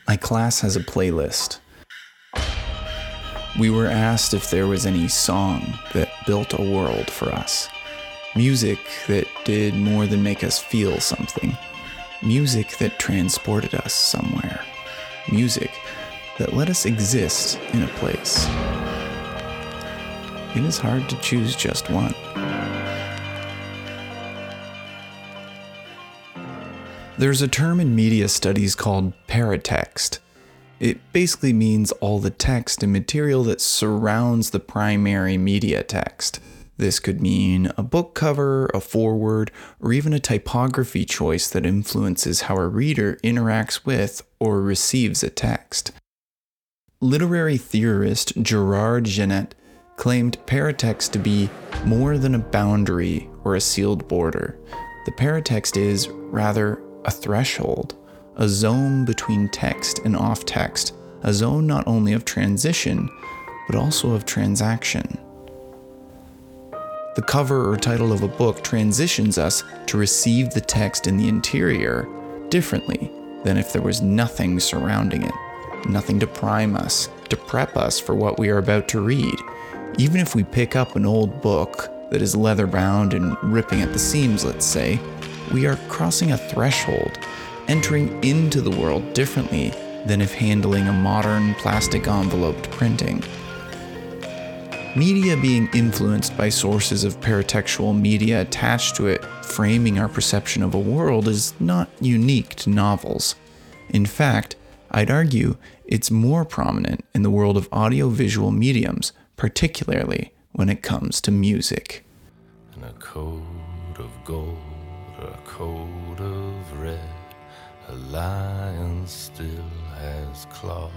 My class has a playlist. We were asked if there was any song that built a world for us. Music that did more than make us feel something. Music that transported us somewhere. Music that let us exist in a place. It is hard to choose just one. There's a term in media studies called paratext. It basically means all the text and material that surrounds the primary media text. This could mean a book cover, a foreword, or even a typography choice that influences how a reader interacts with or receives a text. Literary theorist Gerard Genette claimed paratext to be more than a boundary or a sealed border. The paratext is, rather, a threshold, a zone between text and off-text, a zone not only of transition, but also of transaction. The cover or title of a book transitions us to receive the text in the interior differently than if there was nothing surrounding it, nothing to prime us, to prep us for what we are about to read. Even if we pick up an old book that is leather-bound and ripping at the seams, let's say, we are crossing a threshold, entering into the world differently than if handling a modern plastic-enveloped printing. Media being influenced by sources of paratextual media attached to it, framing our perception of a world, is not unique to novels. In fact, I'd argue it's more prominent in the world of audiovisual mediums, particularly when it comes to music. And a coat of gold, a coat of red, a lion still has claws,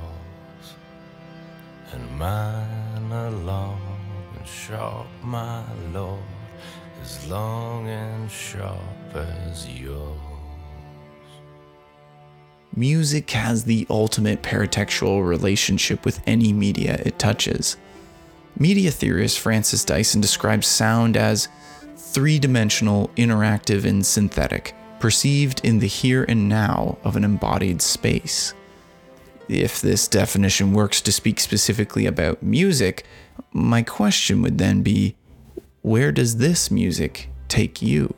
and mine are long and sharp, my lord, as long and sharp as yours. Music has the ultimate paratextual relationship with any media it touches. Media theorist Francis Dyson describes sound as three-dimensional, interactive, and synthetic, perceived in the here and now of an embodied space. If this definition works to speak specifically about music, my question would then be, where does this music take you?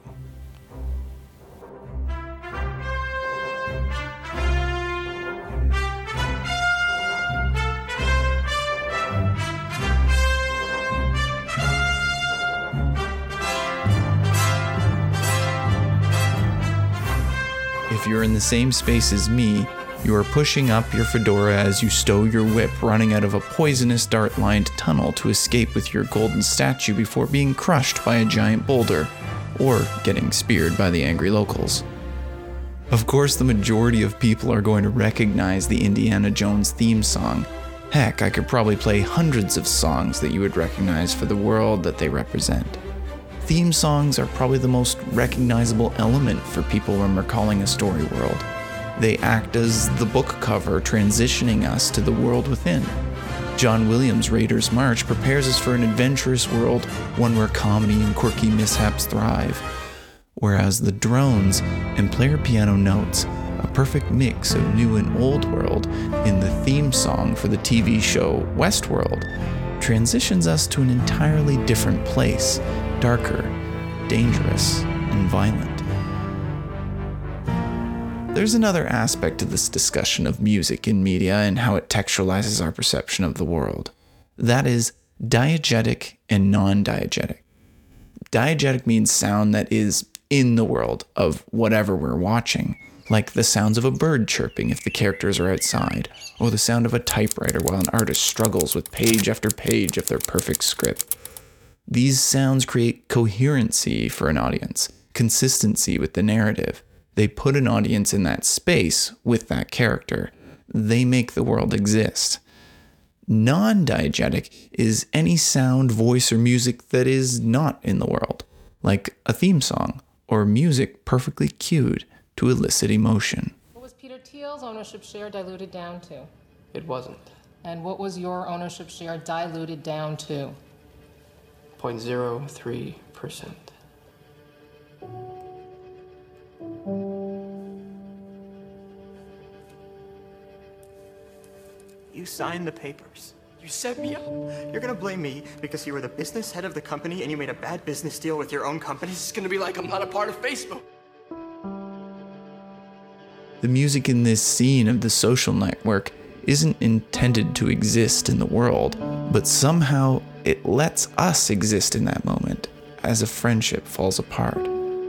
If you're in the same space as me, you are pushing up your fedora as you stow your whip, running out of a poisonous dart-lined tunnel to escape with your golden statue before being crushed by a giant boulder, or getting speared by the angry locals. Of course, the majority of people are going to recognize the Indiana Jones theme song. Heck, I could probably play hundreds of songs that you would recognize for the world that they represent. Theme songs are probably the most recognizable element for people when recalling a story world. They act as the book cover, transitioning us to the world within. John Williams' Raiders March prepares us for an adventurous world, one where comedy and quirky mishaps thrive. Whereas the drones and player piano notes, a perfect mix of new and old world in the theme song for the TV show Westworld, transitions us to an entirely different place, darker, dangerous, and violent. There's another aspect to this discussion of music in media and how it textualizes our perception of the world. That is diegetic and non-diegetic. Diegetic means sound that is in the world of whatever we're watching, like the sounds of a bird chirping if the characters are outside, or the sound of a typewriter while an artist struggles with page after page of their perfect script. These sounds create coherency for an audience, consistency with the narrative. They put an audience in that space with that character. They make the world exist. Non-diegetic is any sound, voice, or music that is not in the world, like a theme song or music perfectly cued to elicit emotion. What was Peter Thiel's ownership share diluted down to? It wasn't. And what was your ownership share diluted down to? 0.03%. You signed the papers. You set me up. You're gonna blame me because you were the business head of the company and you made a bad business deal with your own company? It's gonna be like I'm not a part of Facebook. The music in this scene of The Social Network isn't intended to exist in the world, but somehow it lets us exist in that moment as a friendship falls apart.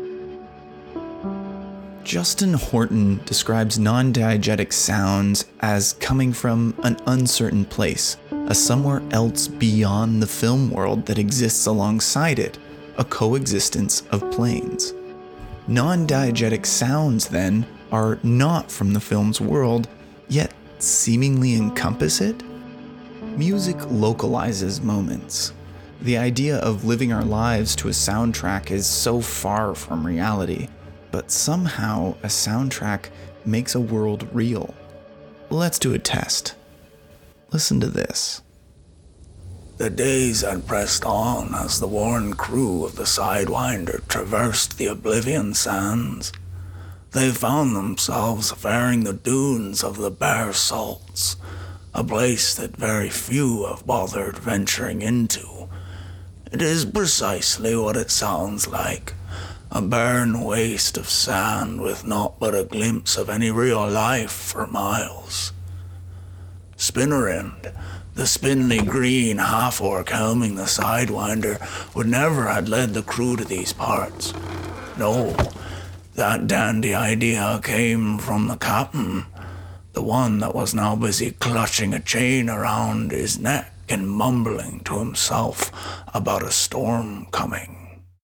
Justin Horton describes non-diegetic sounds as coming from an uncertain place, a somewhere else beyond the film world that exists alongside it, a coexistence of planes. Non-diegetic sounds, then, are not from the film's world, yet seemingly encompass it? Music localizes moments. The idea of living our lives to a soundtrack is so far from reality, but somehow a soundtrack makes a world real. Let's do a test. Listen to this. The days had pressed on as the worn crew of the Sidewinder traversed the Oblivion Sands. They found themselves faring the dunes of the Bare Salts, a place that very few have bothered venturing into. It is precisely what it sounds like, a barren waste of sand with naught but a glimpse of any real life for miles. Spinnerend, the spindly green half-orc helming the Sidewinder, would never have led the crew to these parts. No, that dandy idea came from the captain, the one that was now busy clutching a chain around his neck and mumbling to himself about a storm coming.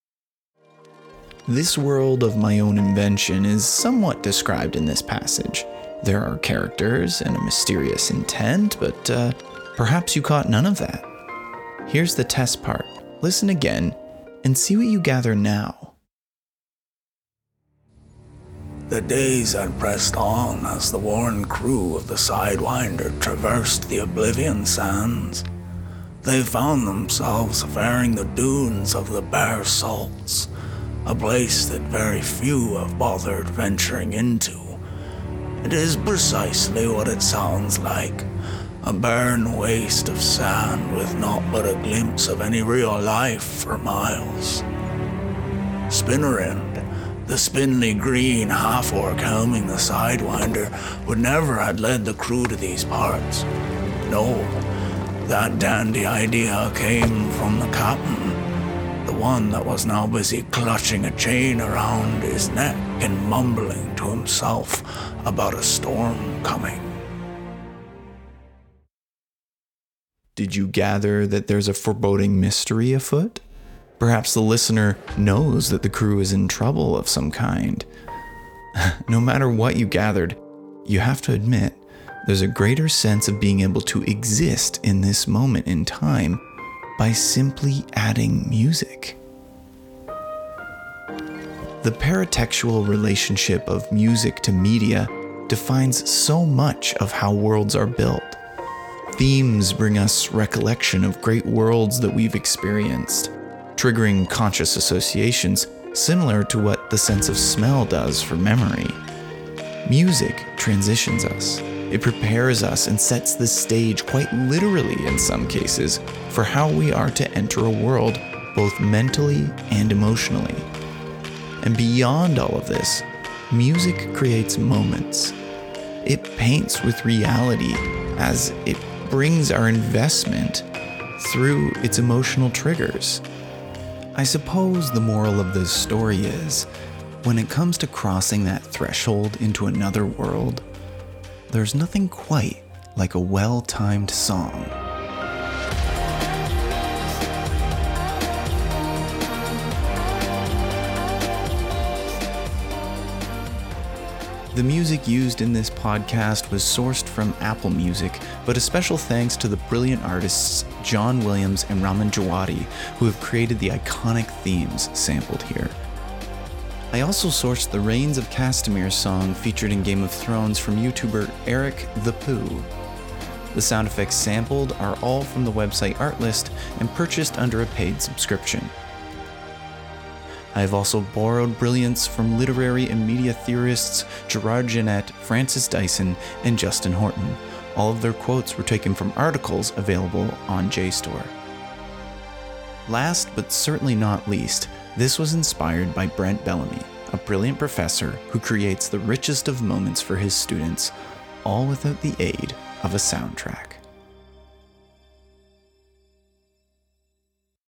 This world of my own invention is somewhat described in this passage. There are characters and a mysterious intent, but perhaps you caught none of that. Here's the test part. Listen again and see what you gather now. The days had pressed on as the worn crew of the Sidewinder traversed the Oblivion Sands. They found themselves faring the dunes of the Bare Salts, a place that very few have bothered venturing into. It is precisely what it sounds like, a barren waste of sand with naught but a glimpse of any real life for miles. Spinnerend, the spindly green half-orc helming the Sidewinder, would never have led the crew to these parts. No, that dandy idea came from the captain, the one that was now busy clutching a chain around his neck and mumbling to himself about a storm coming. Did you gather that there's a foreboding mystery afoot? Perhaps the listener knows that the crew is in trouble of some kind. No matter what you gathered, you have to admit there's a greater sense of being able to exist in this moment in time by simply adding music. The paratextual relationship of music to media defines so much of how worlds are built. Themes bring us recollection of great worlds that we've experienced, triggering conscious associations similar to what the sense of smell does for memory. Music transitions us. It prepares us and sets the stage, quite literally in some cases, for how we are to enter a world both mentally and emotionally. And beyond all of this, music creates moments. It paints with reality as it brings our investment through its emotional triggers. I suppose the moral of this story is, when it comes to crossing that threshold into another world, there's nothing quite like a well-timed song. The music used in this podcast was sourced from Apple Music, but a special thanks to the brilliant artists John Williams and Raman Djawadi, who have created the iconic themes sampled here. I also sourced the Reigns of Castamere song featured in Game of Thrones from YouTuber Eric the Pooh. The sound effects sampled are all from the website Artlist and purchased under a paid subscription. I have also borrowed brilliance from literary and media theorists Gerard Genette, Francis Dyson, and Justin Horton, All of their quotes were taken from articles available on JSTOR. Last but certainly not least, this was inspired by Brent Bellamy, a brilliant professor who creates the richest of moments for his students, all without the aid of a soundtrack.